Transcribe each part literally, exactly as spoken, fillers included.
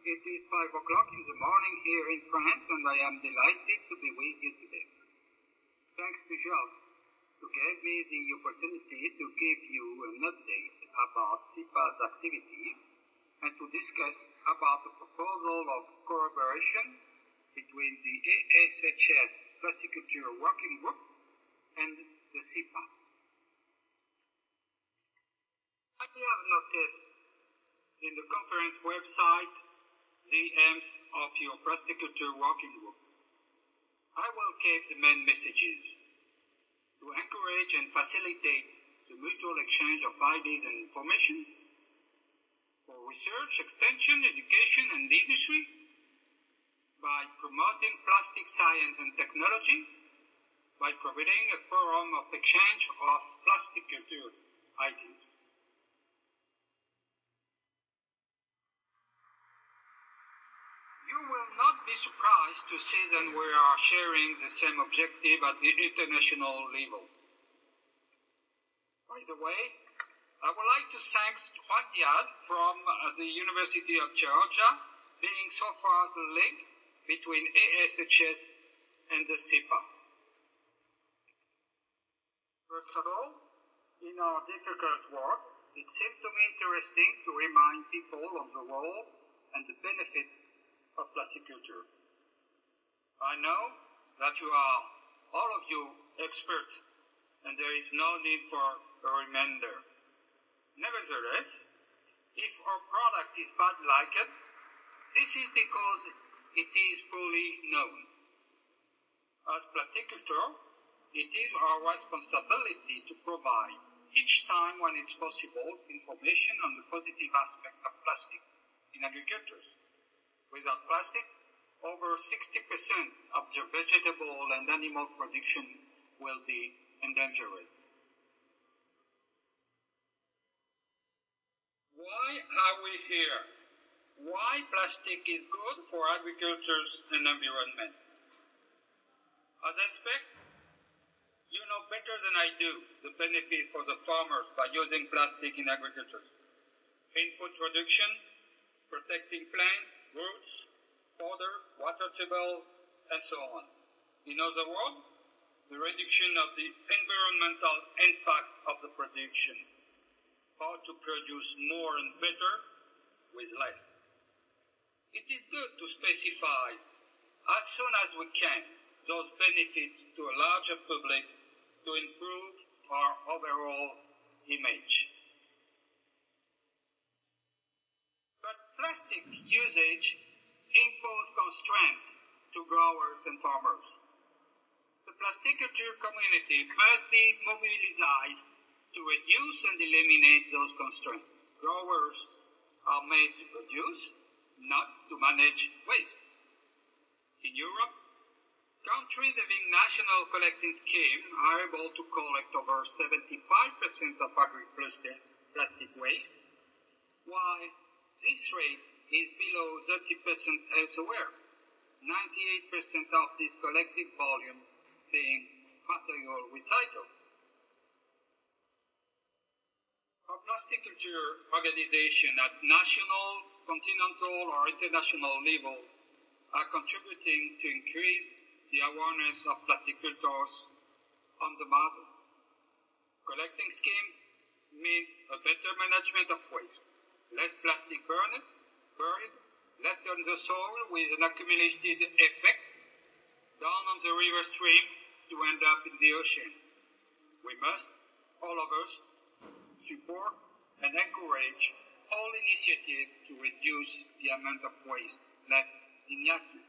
It is five o'clock in the morning here in France, and I am delighted to be with you today. Thanks to Jos, who gave me the opportunity to give you an update about C I P A's activities and to discuss about the proposal of collaboration between the A S H S Plasticulture Working Group and the C I P A. I have noticed in the conference website the aims of your Plasticulture Working Group. I will keep the main messages to encourage and facilitate the mutual exchange of ideas and information for research, extension, education, and industry by promoting plastic science and technology, by providing a forum of exchange of plasticulture ideas. You will not be surprised to see that we are sharing the same objective at the international level. By the way, I would like to thank Juan Diaz from uh, the University of Georgia, being so far the link between A S H S and the C I P A. First of all, in our difficult work, it seems to me interesting to remind people of the role and the benefits of plasticulture. I know that you are, all of you, experts, and there is no need for a reminder. Nevertheless, if our product is bad like it, this is because it is fully known. As plasticulture, it is our responsibility to provide, each time when it's possible, information on the positive aspect of plastic in agriculture. Without plastic, over sixty percent of the vegetable and animal production will be endangered. Why are we here? Why plastic is good for agriculture and environment? As I expect, you know better than I do the benefits for the farmers by using plastic in agriculture. Input reduction, protecting plants, roots, fodder, water table, and so on. In other words, the reduction of the environmental impact of the production. How to produce more and better with less. It is good to specify, as soon as we can, those benefits to a larger public to improve our overall image. But plastic usage imposes constraints to growers and farmers. The plasticulture community must be mobilized to reduce and eliminate those constraints. Growers are made to produce, not to manage waste. In Europe, countries having national collecting schemes are able to collect over seventy-five percent of agri-plastic waste, while this rate is below thirty percent elsewhere, ninety-eight percent of this collected volume being material recycled. Our plasticulture organization at national, continental, or international level are contributing to increase the awareness of plasticultures on the matter. Collecting schemes means a better management of waste, less plastic burned, buried, left on the soil with an accumulated effect down on the river stream to end up in the ocean. We must, all of us, support and encourage all initiatives to reduce the amount of waste left in nature.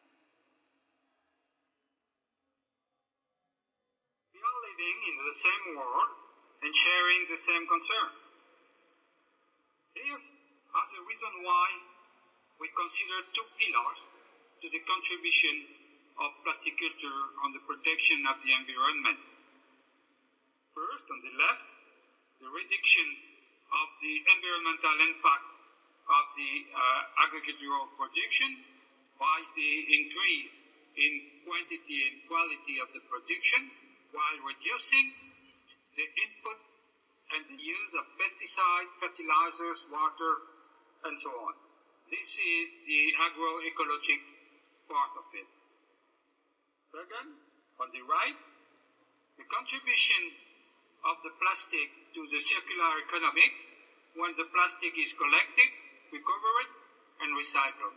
We are living in the same world and sharing the same concern. Here's as a reason why we consider two pillars to the contribution of plasticulture on the protection of the environment. First, on the left, the reduction of the environmental impact of the uh, agricultural production by the increase in quantity and quality of the production while reducing the input and the use of pesticides, fertilizers, water, and so on. This is the agroecologic part of it. Second, on the right, the contribution of the plastic to the circular economy when the plastic is collected, recovered, and recycled.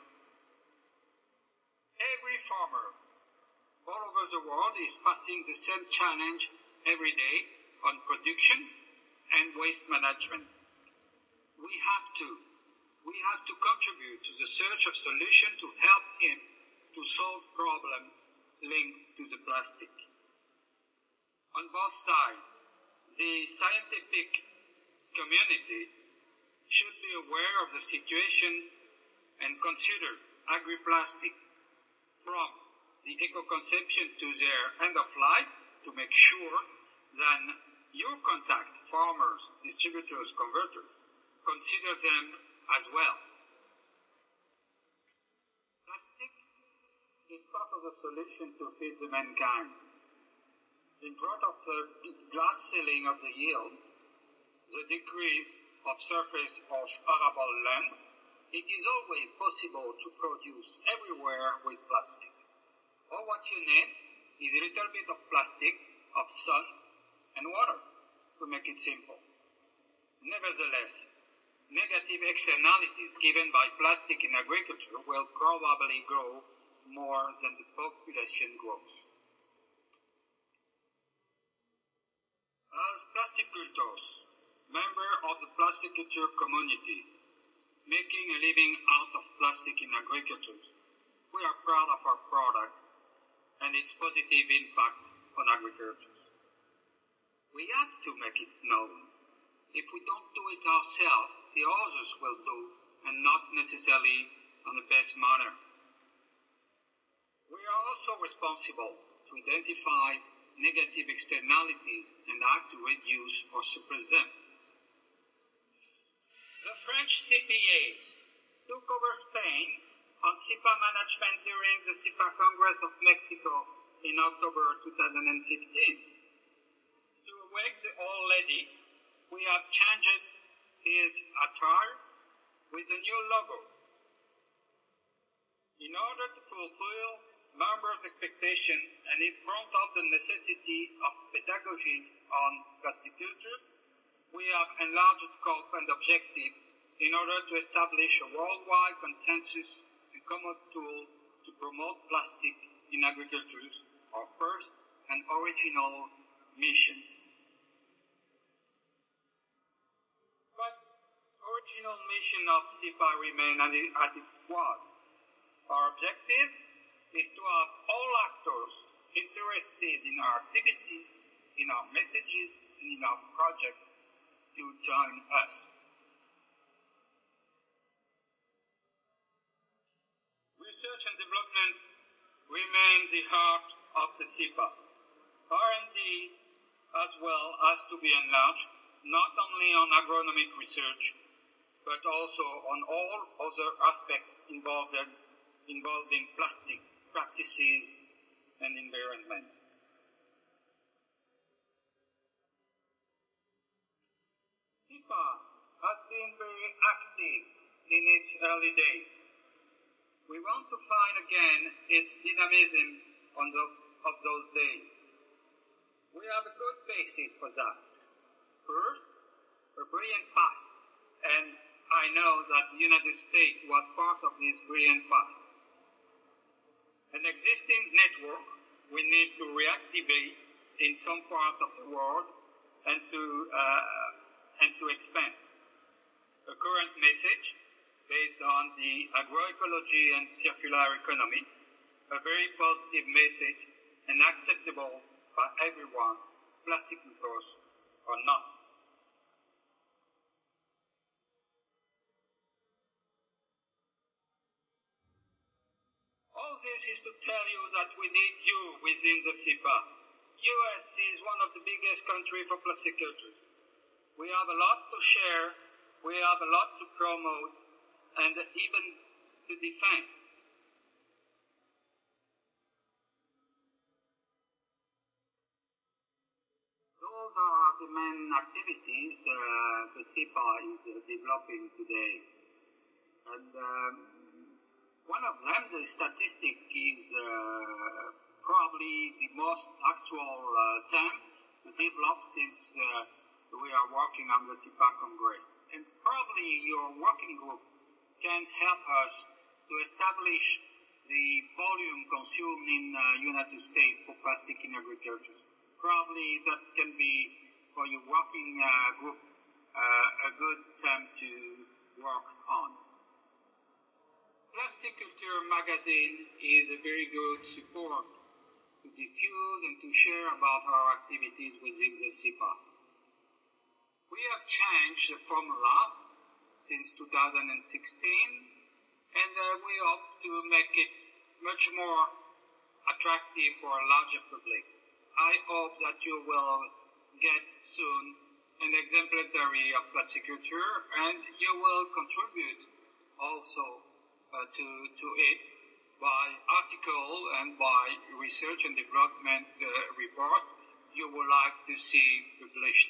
Every farmer all over the world is facing the same challenge every day on production and waste management. We have to, we have to contribute to the search of solutions to help him to solve problems linked to the plastic. On both sides, the scientific community should be aware of the situation and consider agri-plastic from the eco-conception to their end of life to make sure that your contact, farmers, distributors, converters, consider them as well. Plastic is part of the solution to feed the mankind. In front of the glass ceiling of the yield, the decrease of surface of arable land, it is always possible to produce everywhere with plastic. All what you need is a little bit of plastic, of sun, and water, to make it simple. Nevertheless, negative externalities given by plastic in agriculture will probably grow more than the population grows. As plasticultors, member of the plasticulture community, making a living out of plastic in agriculture, we are proud of our product and its positive impact on agriculture. We have to make it known. If we don't do it ourselves, the others will do, and not necessarily in the best manner. We are also responsible to identify negative externalities and act to reduce or suppress them. The French C P A took over Spain on C I P A management during the C I P A Congress of Mexico in October two thousand fifteen. To awake the old lady, we have changed his attire with a new logo. In order to fulfill members' expectations and in front of the necessity of pedagogy on plasticulture, we have enlarged scope and objective in order to establish a worldwide consensus and common tool to promote plastic in agriculture, our first and original mission. But original mission of C I P A remains as it was. Our objective is to have all actors interested in our activities, in our messages, and in our project to join us. Research and development remain the heart of the C I P A. R and D as well has to be enlarged, not only on agronomic research, but also on all other aspects involved in, involving plastic practices and environment. C I P A has been very active in its early days. We want to find again its dynamism on those, of those days. We have a good basis for that. First, a brilliant past, and I know that the United States was part of this brilliant past. An existing network we need to reactivate in some part of the world and to, uh, and to expand. A current message based on the agroecology and circular economy, a very positive message and acceptable by everyone, plasticultors or not. All this is to tell you that we need you within the C I P A. U S is one of the biggest countries for plasticulture. We have a lot to share, we have a lot to promote, and even to defend. Those are the main activities uh, the C I P A is uh, developing today. And um, one of them, the statistic, is uh, probably the most actual uh, term to develop since uh, we are working on the C I P A Congress. And probably your working group can help us to establish the volume consumed in the uh, United States for plastic in agriculture. Probably that can be, for your working uh, group, uh, a good term to work on. Plasticulture magazine is a very good support to diffuse and to share about our activities within the C I P A. We have changed the formula since two thousand sixteen, and uh, we hope to make it much more attractive for a larger public. I hope that you will get soon an exemplary of plasticulture, and you will contribute also uh, to, to it by article and by research and development uh, report you would like to see published.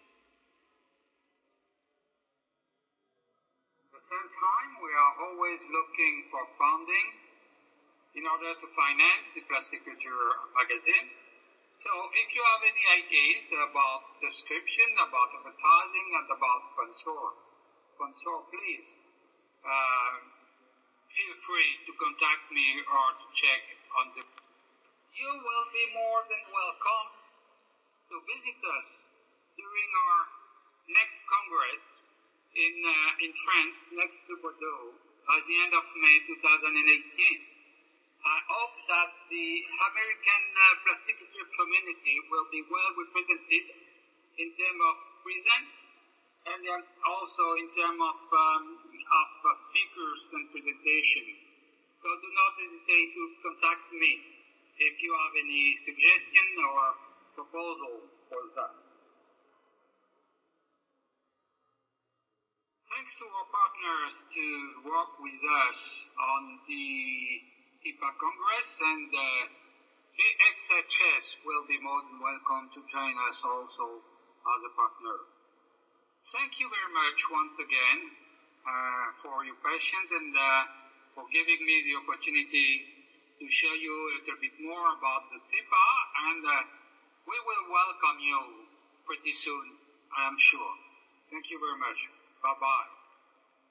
At the same time, we are always looking for funding in order to finance the Plasticulture magazine. So if you have any ideas about subscription, about advertising, and about sponsor, sponsor please uh, feel free to contact me or to check on the... You will be more than welcome to visit us during our next Congress in, uh, in France, next to Bordeaux, at the end of May two thousand eighteen. I hope that the American uh, plasticulture community will be well represented in terms of presence and then also in terms of, um, of uh, speakers and presentation. So do not hesitate to contact me if you have any suggestion or proposal for that. Thanks to our partners to work with us on the C I P A Congress, and uh, A X H S will be more than welcome to join us also as a partner. Thank you very much once again uh, for your patience and uh, for giving me the opportunity to show you a little bit more about the C I P A, and uh, we will welcome you pretty soon, I am sure. Thank you very much. Bye-bye.